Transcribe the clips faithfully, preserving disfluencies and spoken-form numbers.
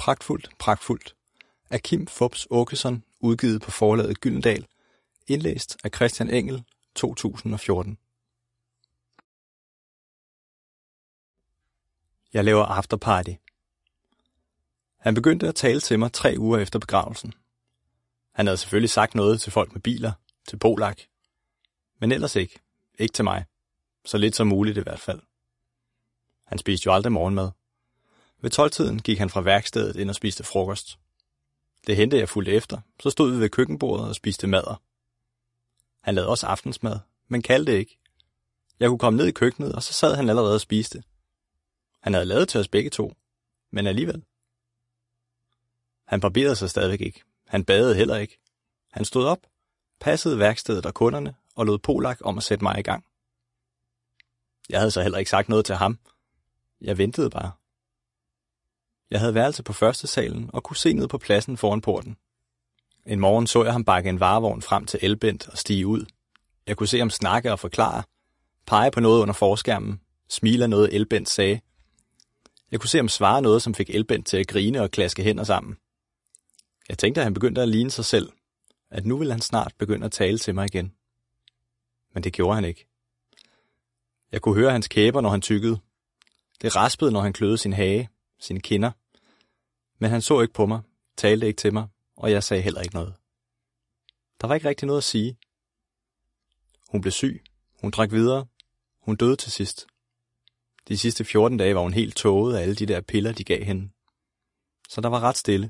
Pragtfuldt, pragtfuldt af Kim Fupz Aakeson, udgivet på forlaget Gyldendal, indlæst af Christian Engel, to tusind og fjorten. Jeg laver afterparty. Han begyndte at tale til mig tre uger efter begravelsen. Han havde selvfølgelig sagt noget til folk med biler, til Polak, men ellers ikke. Ikke til mig. Så lidt som muligt i hvert fald. Han spiste jo aldrig morgenmad. Ved tolv-tiden gik han fra værkstedet ind og spiste frokost. Det hentede jeg fulgte efter, så stod vi ved køkkenbordet og spiste madder. Han lavede også aftensmad, men kaldte ikke. Jeg kunne komme ned i køkkenet, og så sad han allerede og spiste. Han havde lavet til os begge to, men alligevel. Han barberede sig stadigvæk ikke. Han badede heller ikke. Han stod op, passede værkstedet og kunderne og lod Polak om at sætte mig i gang. Jeg havde så heller ikke sagt noget til ham. Jeg ventede bare. Jeg havde værelse på første salen og kunne se ned på pladsen foran porten. En morgen så jeg ham bakke en varevogn frem til Elbent og stige ud. Jeg kunne se ham snakke og forklare, pege på noget under forskærmen, smile af noget Elbent sagde. Jeg kunne se ham svare noget, som fik Elbent til at grine og klaske hænder sammen. Jeg tænkte, at han begyndte at ligne sig selv, at nu ville han snart begynde at tale til mig igen. Men det gjorde han ikke. Jeg kunne høre hans kæber, når han tykkede. Det raspede, når han kløede sin hage, sine kinder. Men han så ikke på mig, talte ikke til mig, og jeg sagde heller ikke noget. Der var ikke rigtig noget at sige. Hun blev syg. Hun drak videre. Hun døde til sidst. De sidste fjorten dage var hun helt tåget af alle de der piller, de gav hende. Så der var ret stille.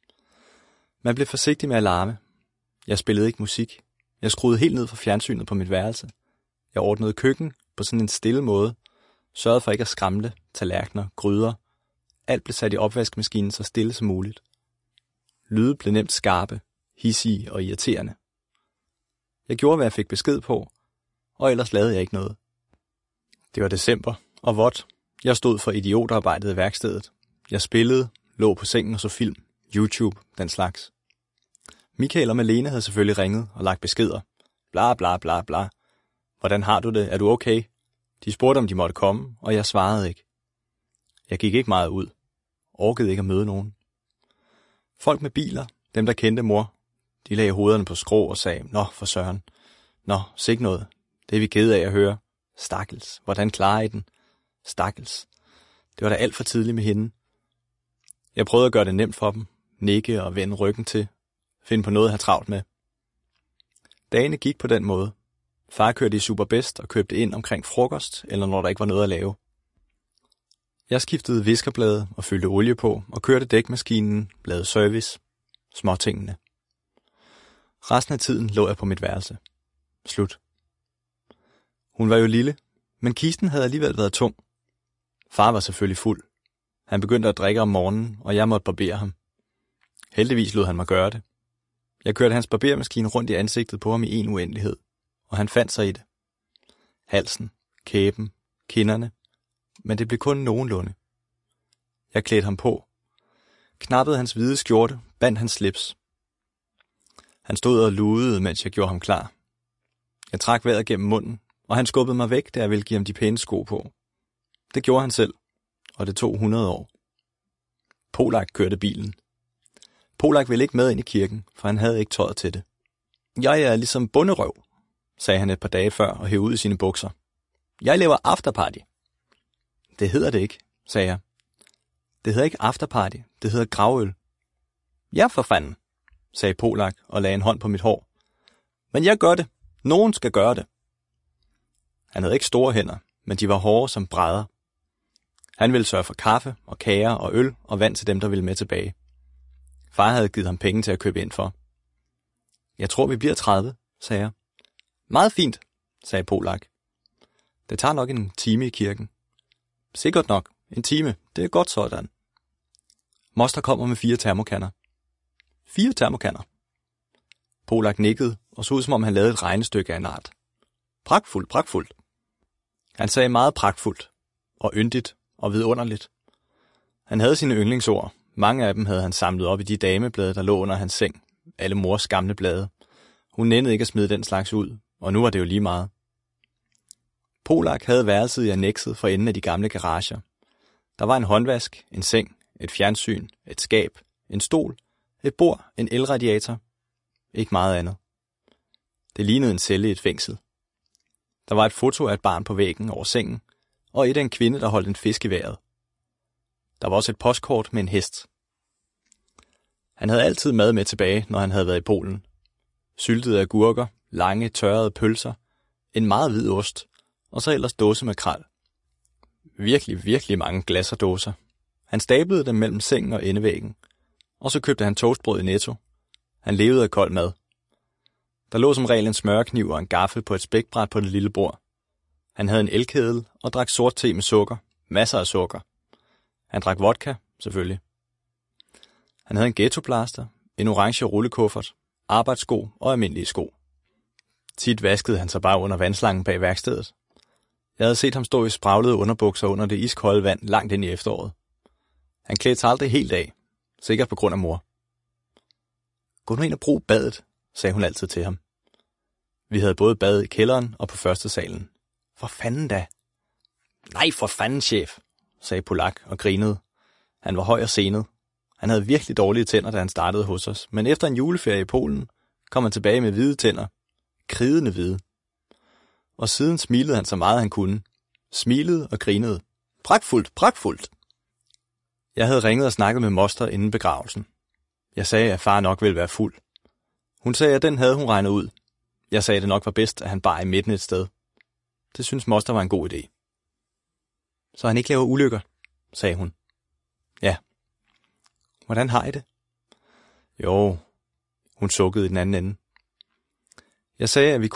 Man blev forsigtig med at larme. Jeg spillede ikke musik. Jeg skruede helt ned for fjernsynet på mit værelse. Jeg ordnede køkken på sådan en stille måde. Sørgede for ikke at skramle, tallerkener, gryder. Alt blev sat i opvaskemaskinen så stille som muligt. Lyde blev nemt skarpe, hidsige og irriterende. Jeg gjorde, hvad jeg fik besked på, og ellers lavede jeg ikke noget. Det var december, og vådt. Jeg stod for idiotarbejdet i værkstedet. Jeg spillede, lå på sengen og så film, YouTube, den slags. Michael og Malene havde selvfølgelig ringet og lagt beskeder. Bla bla bla bla. Hvordan har du det? Er du okay? De spurgte, om de måtte komme, og jeg svarede ikke. Jeg gik ikke meget ud. Orkede ikke at møde nogen. Folk med biler, dem der kendte mor, de lagde hovederne på skrå og sagde, nå for søren. Nå, sig noget. Det er vi kede af at høre. Stakkels. Hvordan klarer I den? Stakkels. Det var da alt for tidligt med hende. Jeg prøvede at gøre det nemt for dem. Nikke og vende ryggen til. Finde på noget at have travlt med. Dagene gik på den måde. Far kørte i Superbest og købte ind omkring frokost, eller når der ikke var noget at lave. Jeg skiftede viskerblade og fyldte olie på, og kørte dækmaskinen, lavede service, småtingene. Resten af tiden lå jeg på mit værelse. Slut. Hun var jo lille, men kisten havde alligevel været tung. Far var selvfølgelig fuld. Han begyndte at drikke om morgenen, og jeg måtte barbere ham. Heldigvis lod han mig gøre det. Jeg kørte hans barbermaskine rundt i ansigtet på ham i en uendelighed, og han fandt sig i det. Halsen, kæben, kinderne, men det blev kun nogenlunde. Jeg klædte ham på, knappede hans hvide skjorte, bandt hans slips. Han stod og lugede, mens jeg gjorde ham klar. Jeg trak vejret gennem munden, og han skubbede mig væk, da jeg ville give ham de pæne sko på. Det gjorde han selv, og det tog hundrede år. Polak kørte bilen. Polak ville ikke med ind i kirken, for han havde ikke tøjet til det. Jeg er ligesom bunderøv, sagde han et par dage før og hævde ud i sine bukser. Jeg laver afterparty. Det hedder det ikke, sagde jeg. Det hedder ikke afterparty, det hedder gravøl. Ja, for fanden, sagde Polak og lagde en hånd på mit hår. Men jeg gør det. Nogen skal gøre det. Han havde ikke store hænder, men de var hårde som brædder. Han ville sørge for kaffe og kager og øl og vand til dem, der ville med tilbage. Far havde givet ham penge til at købe ind for. Jeg tror, vi bliver tredive, sagde jeg. Meget fint, sagde Polak. Det tager nok en time i kirken. Sikkert nok. En time. Det er godt sådan. Moster kommer med fire termokander. Fire termokander. Polak nikkede og så ud, som om han lavede et regnestykke af en art. Pragtfuldt, pragtfuldt. Han sagde meget pragtfuldt og yndigt og vidunderligt. Han havde sine yndlingsord. Mange af dem havde han samlet op i de dameblade, der lå under hans seng. Alle mors gamle blade. Hun nændede ikke at smide den slags ud, og nu var det jo lige meget. Polak havde værelset i annekset for enden af de gamle garager. Der var en håndvask, en seng, et fjernsyn, et skab, en stol, et bord, en elradiator. Ikke meget andet. Det lignede en celle i et fængsel. Der var et foto af et barn på væggen over sengen, og et af en kvinde, der holdt en fisk i vejret. Der var også et postkort med en hest. Han havde altid mad med tilbage, når han havde været i Polen. Syltede agurker, lange, tørrede pølser, en meget hvid ost, og så ellers dåse makrel. Virkelig, virkelig mange glas og dåser. Han stablede dem mellem sengen og endevæggen, og så købte han toastbrød i Netto. Han levede af kold mad. Der lå som regel en smørkniv og en gaffel på et spækbræt på det lille bord. Han havde en elkedel og drak sort te med sukker, masser af sukker. Han drak vodka, selvfølgelig. Han havde en ghettoblaster, en orange rullekuffert, arbejdssko og almindelige sko. Tit vaskede han sig bare under vandslangen bag værkstedet. Jeg havde set ham stå i spraglede underbukser under det iskolde vand langt ind i efteråret. Han klædte sig aldrig helt af, sikkert på grund af mor. Gå nu ind og brug badet, sagde hun altid til ham. Vi havde både bad i kælderen og på første salen. For fanden da? Nej, for fanden, chef, sagde Polak og grinede. Han var høj og senet. Han havde virkelig dårlige tænder, da han startede hos os, men efter en juleferie i Polen kom han tilbage med hvide tænder. Kridende hvide. Og siden smilede han så meget han kunne. Smilede og grinede. Pragtfuldt, pragtfuldt. Jeg havde ringet og snakket med moster inden begravelsen. Jeg sagde, at far nok ville være fuld. Hun sagde, at den havde hun regnet ud. Jeg sagde, at det nok var bedst, at han bar i midten et sted. Det synes moster var en god idé. Så han ikke laver ulykker, sagde hun. Ja. Hvordan har I det? Jo, hun sukkede i den anden ende. Jeg sagde, at vi